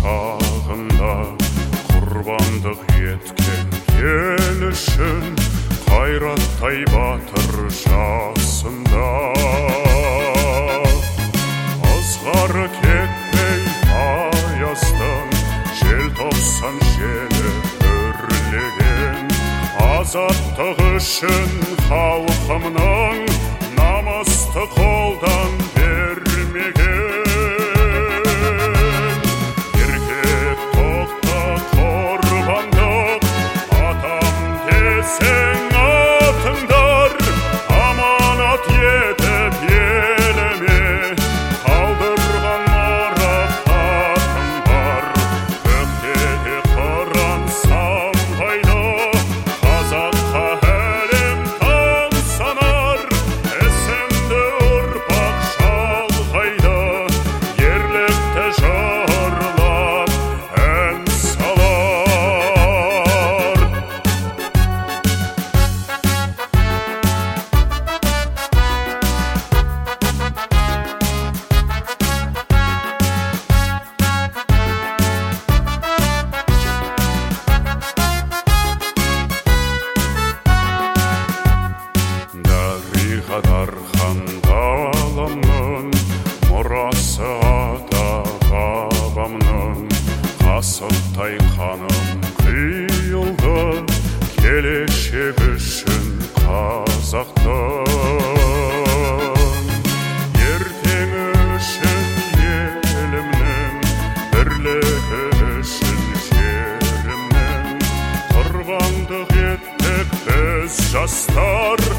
шағында құрбандық еткен ел үшін қайраттай батыр жасында. Ызғары кетпей аяздың желтоқсан желі үрлеген, азаттық үшін халқымның намысты қолдан бермеген. Еркек тоқта құрбандық, атам десең атыңдар, аманат етіп еліме қалдырған марапатым бар. Көктегі қыран самғайды, қазаққа әлем таң санар. Есімді ұрпақ шалғайды, ерлікті жырлап ән салар. Дариға дархан даламның, мұрасы ата бабамның. Қасықтай қаным құйылды, келешек үшін қазақтың. Ертеңі үшін елімнің, бірлігі үшін жерімнің. Құрбандық еттік біз жастар,